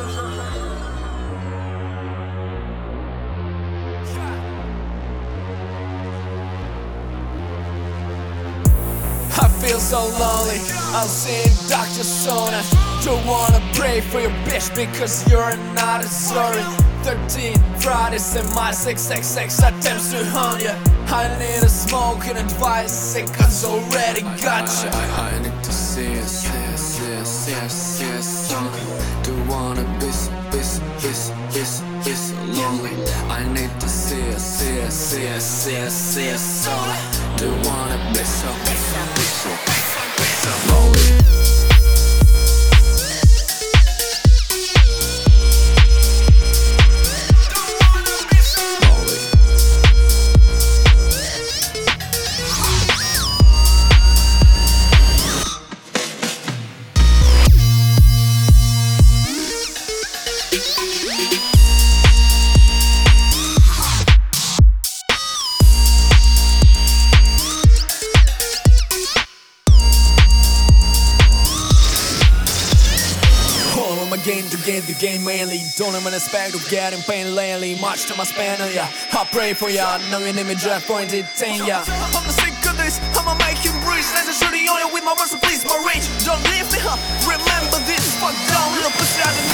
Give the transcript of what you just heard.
I feel so lonely, I'll see Dr. Sona. Don't wanna pray for your bitch because you're not sorry. 13 Fridays and my 666 attempts to harm ya. I need a smoke and advice, sick guns already gotcha. I need to see a song. Don't wanna be so lonely. I need to see a song. Don't wanna be so lonely. To gain the game mainly. Don't even expect to get in pain lately. Much to my span, yeah. I pray for ya. Know your name is Jeff Point, detain ya. I'm the sick of this, I'ma make you breathe. Let's shoot the oil with my words, so please, my rage. Don't leave me, huh? Remember this, fuck down, look beside